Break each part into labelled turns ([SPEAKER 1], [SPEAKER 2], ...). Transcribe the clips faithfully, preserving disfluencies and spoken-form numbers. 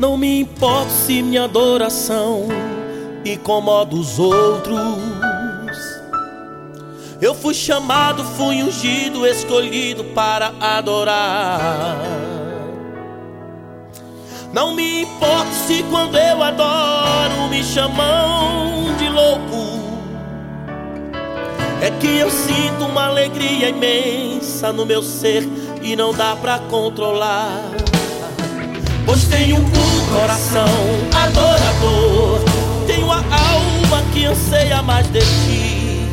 [SPEAKER 1] Não me importa se minha adoração incomoda os outros. Eu fui chamado, fui ungido, escolhido para adorar. Não me importa se quando eu adoro me chamam de louco. É que eu sinto uma alegria imensa no meu ser e não dá pra controlar. Pois tenho um coração adorador, tenho a alma que anseia mais de ti.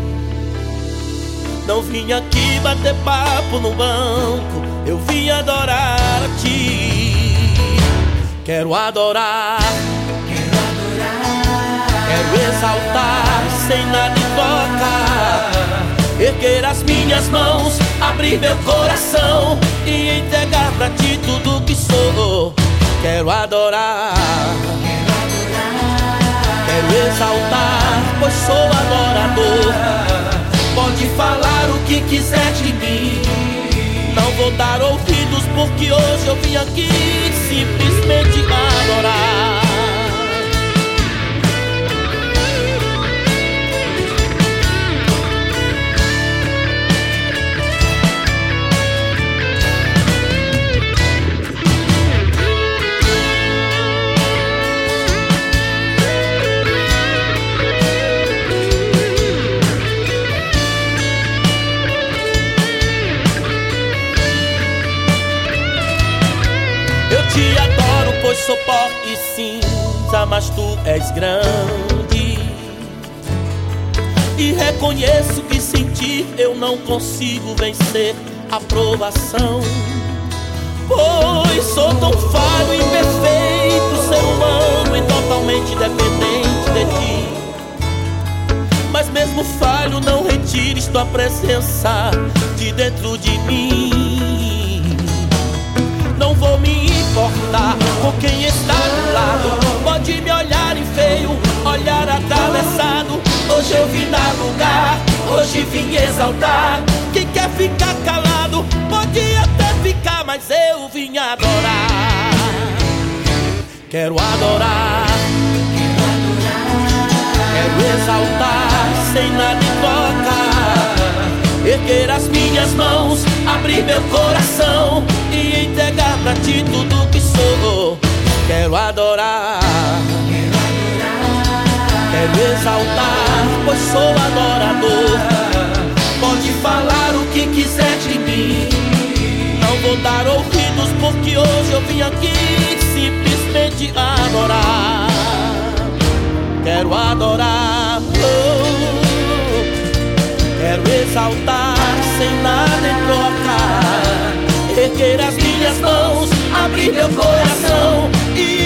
[SPEAKER 1] Não vim aqui bater papo no banco, eu vim adorar a ti. Quero adorar,
[SPEAKER 2] quero adorar,
[SPEAKER 1] quero exaltar sem nada em troca. Erguer as minhas mãos, abrir meu coração e entregar pra ti tudo que sou. Quero adorar,
[SPEAKER 2] quero adorar,
[SPEAKER 1] quero exaltar, pois sou adorador. Pode falar o que quiser de mim, não vou dar ouvidos, porque hoje eu vim aqui simplesmente adorar. Te adoro, pois sou pó e cinza, mas tu és grande. E reconheço que sem ti eu não consigo vencer a provação. Pois sou tão falho e imperfeito, ser humano e totalmente dependente de ti. Mas mesmo falho, não retires tua presença de dentro de mim. Não vou me importar com quem está do lado, pode me olhar em feio, olhar atravessado. Hoje eu vim dar lugar, hoje vim exaltar. Quem quer ficar calado pode até ficar, mas eu vim adorar. Quero adorar,
[SPEAKER 2] quero adorar,
[SPEAKER 1] quero exaltar sem nada em troca. Erguer as minhas mãos, abrir meu coração e entregar pra ti tudo que sou. Quero adorar,
[SPEAKER 2] quero adorar,
[SPEAKER 1] quero exaltar, pois sou adorador. Pode falar o que quiser de mim, não vou dar ouvidos, porque hoje eu vim aqui simplesmente adorar. Quero adorar, oh, quero exaltar sem nada em troca. Erguer as minhas mãos, abrir meu coração e